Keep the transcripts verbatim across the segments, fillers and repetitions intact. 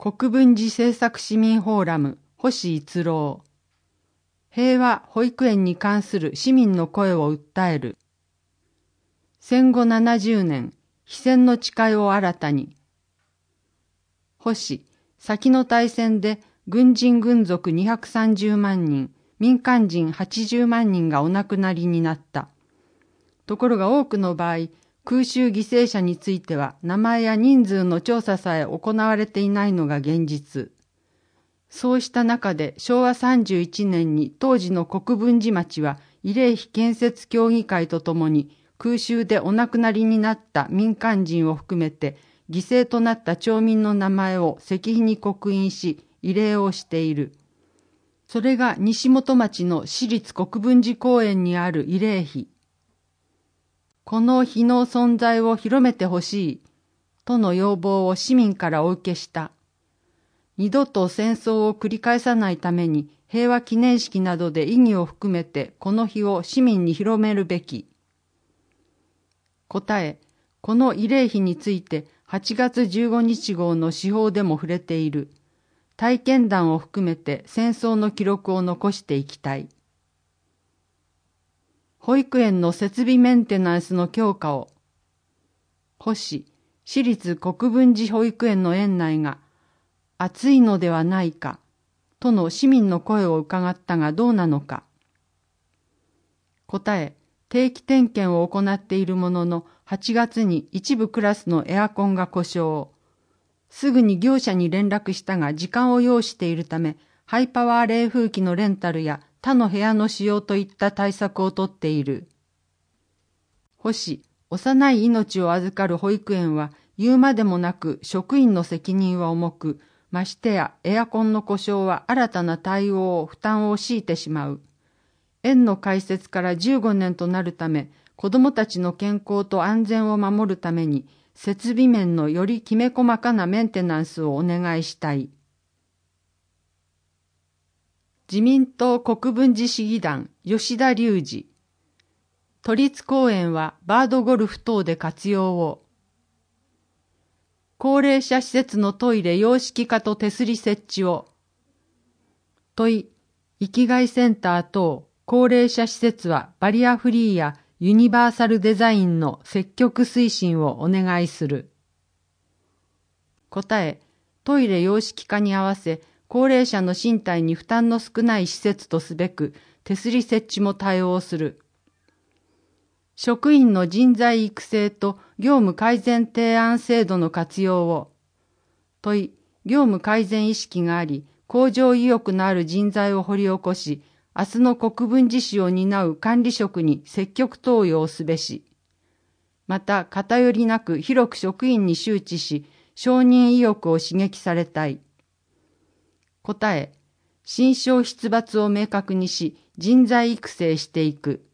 国分寺政策市民フォーラム星逸郎。平和保育園に関する市民の声を訴える。戦後ななじゅうねん、非戦の誓いを新たに。星、先の大戦で軍人軍属にひゃくさんじゅうまんにん、民間人はちじゅうまんにんがお亡くなりになった。ところが多くの場合、空襲犠牲者については名前や人数の調査さえ行われていないのが現実。そうした中でしょうわさんじゅういちねんに当時の国分寺町は慰霊碑建設協議会とともに空襲でお亡くなりになった民間人を含めて犠牲となった町民の名前を石碑に刻印し慰霊をしている。それが西本町の市立国分寺公園にある慰霊碑。この碑の存在を広めてほしいとの要望を市民からお受けした。二度と戦争を繰り返さないために平和記念式などで意義を含めてこの日を市民に広めるべき。答え、この慰霊碑についてはちがつじゅうごにち号の誌報でも触れている。体験談を含めて戦争の記録を残していきたい。保育園の設備メンテナンスの強化を。星、市立国分寺保育園の園内が暑いのではないかとの市民の声を伺ったがどうなのか。答え、定期点検を行っているもののはちがつに一部クラスのエアコンが故障。すぐに業者に連絡したが時間を要しているためハイパワー冷風機のレンタルや他の部屋の使用といった対策をとっている。星、幼い命を預かる保育園は言うまでもなく職員の責任は重く、ましてやエアコンの故障は新たな対応を負担を強いてしまう。園の開設からじゅうごねんとなるため、子どもたちの健康と安全を守るために、設備面のよりきめ細かなメンテナンスをお願いしたい。自民党国分寺市議団吉田隆二。都立公園はバードゴルフ等で活用を。高齢者施設のトイレ洋式化と手すり設置を。問い、生きがいセンター等高齢者施設はバリアフリーやユニバーサルデザインの積極推進をお願いする。答え、トイレ洋式化に合わせ高齢者の身体に負担の少ない施設とすべく手すり設置も対応する。職員の人材育成と業務改善提案制度の活用を。問い、業務改善意識があり、向上意欲のある人材を掘り起こし、明日の国分寺市を担う管理職に積極登用すべし。また、偏りなく広く職員に周知し、承認意欲を刺激されたい。答え、新商出抜を明確にし、人材育成していく。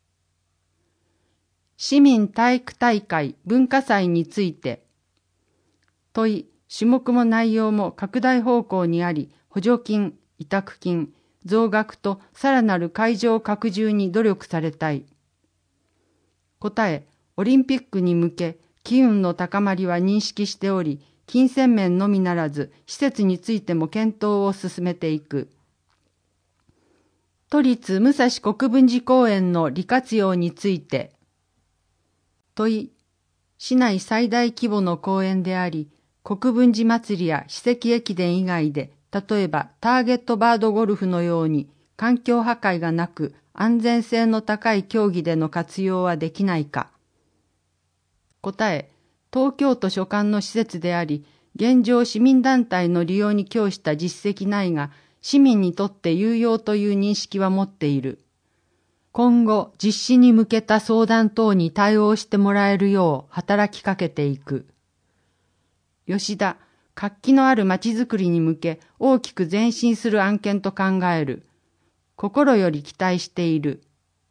市民体育大会文化祭について。問い、種目も内容も拡大方向にあり、補助金、委託金、増額とさらなる会場拡充に努力されたい。答え、オリンピックに向け、機運の高まりは認識しており、金銭面のみならず、施設についても検討を進めていく。都立武蔵国分寺公園の利活用について。問い、市内最大規模の公園であり、国分寺祭りや史跡駅伝以外で、例えばターゲットバードゴルフのように環境破壊がなく安全性の高い競技での活用はできないか。答え、東京都所管の施設であり、現状市民団体の利用に供した実績ないが、市民にとって有用という認識は持っている。今後、実施に向けた相談等に対応してもらえるよう働きかけていく。吉田、活気のあるまちづくりに向け大きく前進する案件と考える。心より期待している。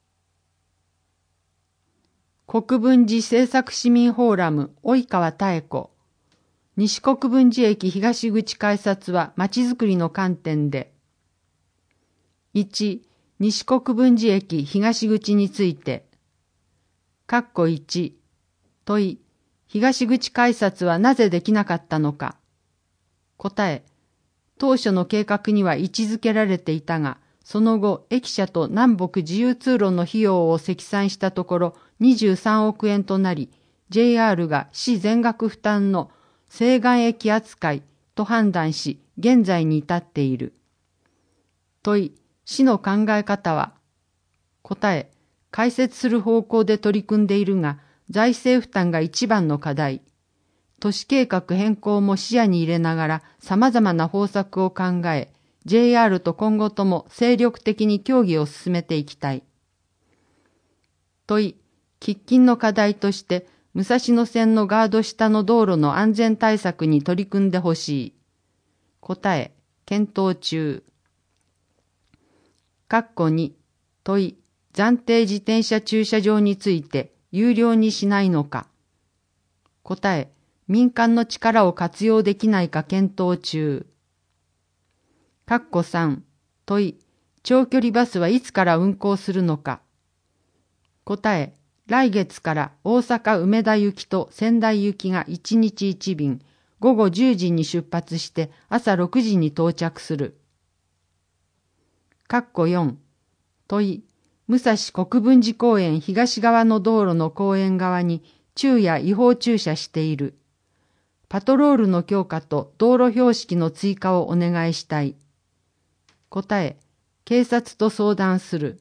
国分寺政策市民フォーラム及川妙子。西国分寺駅東口改札はまちづくりの観点で。いち、西国分寺駅東口について。括弧いち、問い、東口改札はなぜできなかったのか。 答え、当初の計画には位置づけられていたが、その後、駅舎と南北自由通路の費用を積算したところにじゅうさんおくえんとなり、ジェイアール が市全額負担の西岸駅扱いと判断し、現在に至っている。問い、市の考え方は？答え、開設する方向で取り組んでいるが、財政負担が一番の課題。都市計画変更も視野に入れながら様々な方策を考え、ジェイアール と今後とも精力的に協議を進めていきたい。問い、喫緊の課題として、武蔵野線のガード下の道路の安全対策に取り組んでほしい。答え、検討中。括弧に、問い、暫定自転車駐車場について有料にしないのか。答え、民間の力を活用できないか検討中。括弧さん、問い、長距離バスはいつから運行するのか。答え、来月から大阪梅田行きと仙台行きがいちにちいちびん、ごごじゅうじに出発して朝ろくじに到着する。括弧よん、問い、武蔵国分寺公園東側の道路の公園側に昼夜違法駐車している。パトロールの強化と道路標識の追加をお願いしたい。答え、警察と相談する。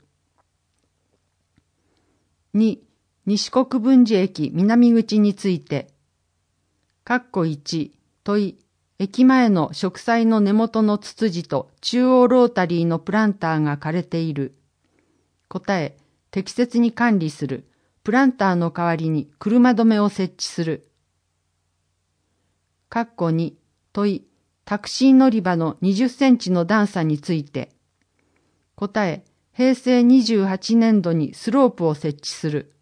に、西国分寺駅南口について。括弧いち、問い、駅前の植栽の根元のツツジと中央ロータリーのプランターが枯れている。答え、適切に管理する。プランターの代わりに車止めを設置する。括弧に、問い、タクシー乗り場のにじゅっセンチの段差について。答え、へいせいにじゅうはちねんどにスロープを設置する。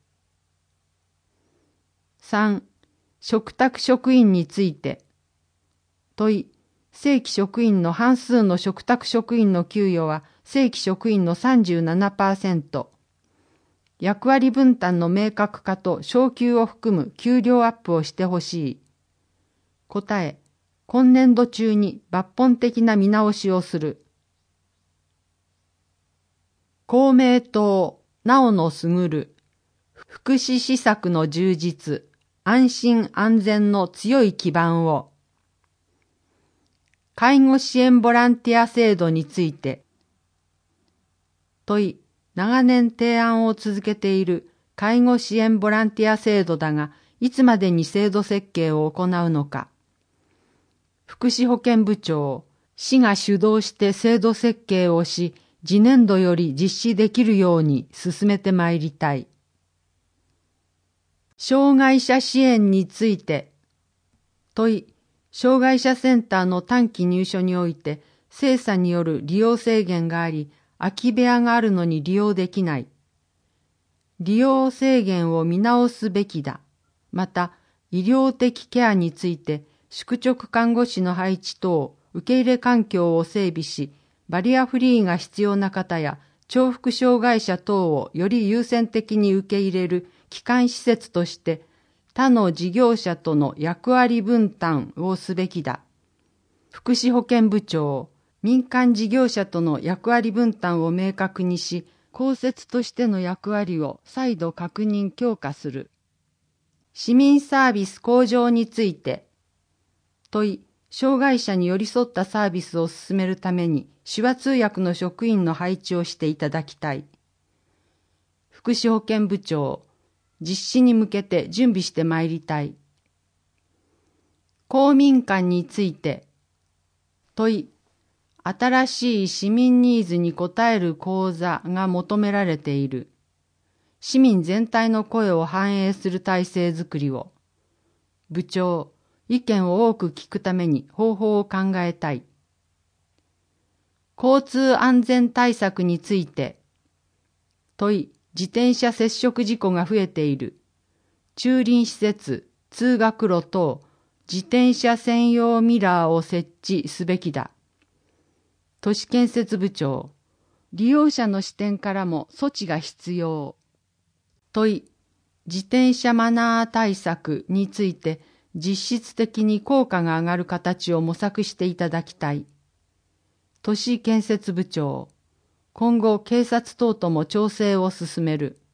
さん、嘱託職員について。問い、正規職員の半数の嘱託職員の給与は正規職員の さんじゅうななパーセント。役割分担の明確化と昇給を含む給料アップをしてほしい。答え、今年度中に抜本的な見直しをする。公明党、直野卓、福祉施策の充実、安心安全の強い基盤を。介護支援ボランティア制度について。問い、長年提案を続けている介護支援ボランティア制度だが、いつまでに制度設計を行うのか。福祉保健部長、市が主導して制度設計をし、次年度より実施できるように進めてまいりたい。障害者支援について。問い、障害者センターの短期入所において、精査による利用制限があり、空き部屋があるのに利用できない。利用制限を見直すべきだ。また、医療的ケアについて、宿直看護師の配置等、受け入れ環境を整備し、バリアフリーが必要な方や重複障害者等をより優先的に受け入れる基幹施設として他の事業者との役割分担をすべきだ。福祉保健部長、民間事業者との役割分担を明確にし、公設としての役割を再度確認強化する。市民サービス向上について。問い、障害者に寄り添ったサービスを進めるために手話通訳の職員の配置をしていただきたい。福祉保健部長、実施に向けて準備してまいりたい。公民館について。問い、新しい市民ニーズに応える講座が求められている。市民全体の声を反映する体制づくりを。部長、意見を多く聞くために方法を考えたい。交通安全対策について。問い、自転車接触事故が増えている。駐輪施設、通学路等、自転車専用ミラーを設置すべきだ。都市建設部長、利用者の視点からも措置が必要。問い、自転車マナー対策について、 実質的に効果が上がる形を模索していただきたい。都市建設部長、今後警察等とも調整を進める。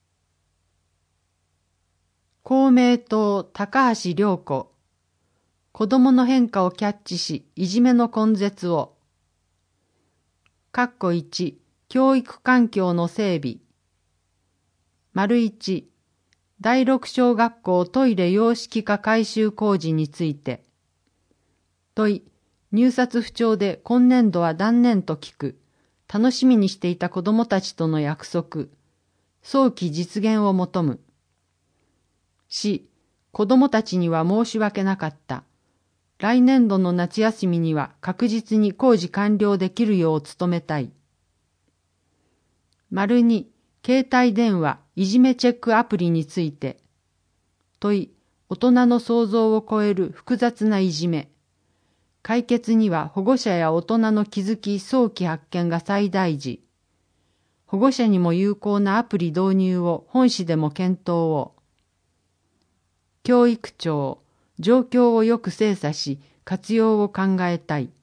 公明党高橋良子、子どもの変化をキャッチし、いじめの根絶を。括弧いち、教育環境の整備。丸いち、だいろく小学校トイレ洋式化改修工事について。問い、入札不調で今年度は断念と聞く。楽しみにしていた子どもたちとの約束。早期実現を求む。し、子どもたちには申し訳なかった。来年度の夏休みには確実に工事完了できるよう努めたい。丸に、携帯電話いじめチェックアプリについて。問い、大人の想像を超える複雑ないじめ。解決には保護者や大人の気づき早期発見が最大事。保護者にも有効なアプリ導入を本市でも検討を。教育庁、状況をよく精査し、活用を考えたい。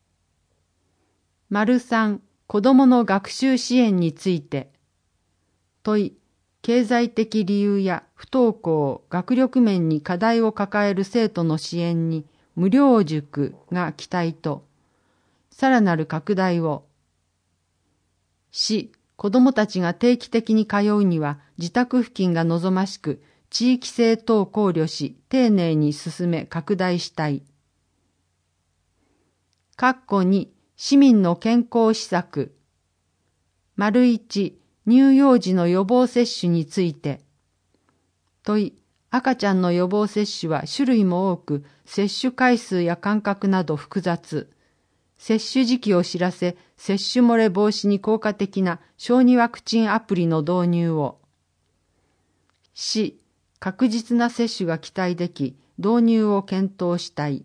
丸三、子どもの学習支援について。問い、経済的理由や不登校、学力面に課題を抱える生徒の支援に無料塾が期待と、さらなる拡大を。し、子どもたちが定期的に通うには自宅付近が望ましく、地域性等を考慮し、丁寧に進め拡大したい。括弧に、市民の健康施策。丸一、乳幼児の予防接種について。問い、赤ちゃんの予防接種は種類も多く、接種回数や間隔など複雑。接種時期を知らせ、接種漏れ防止に効果的な小児ワクチンアプリの導入を。し、確実な接種が期待でき、導入を検討したい。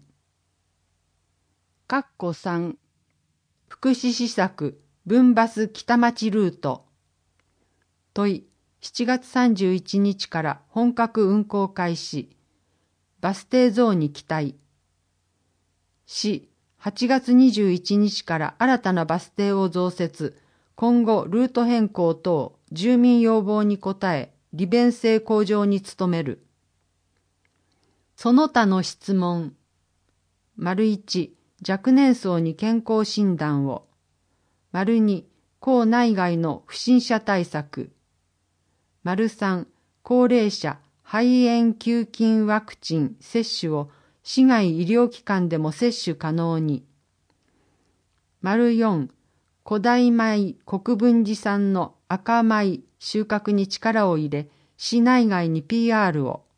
括弧さん、福祉施策、分バス北町ルート。問い、しちがつさんじゅういちにちから本格運行開始。バス停増に期待。し、はちがつにじゅういちにちから新たなバス停を増設。今後、ルート変更等、住民要望に応え、利便性向上に努める。その他の質問。丸一、若年層に健康診断を。丸二、校内外の不審者対策。丸三、高齢者肺炎球菌ワクチン接種を市外医療機関でも接種可能に。丸四、古代米国分寺産の赤米収穫に力を入れ、市内外に ピーアール を。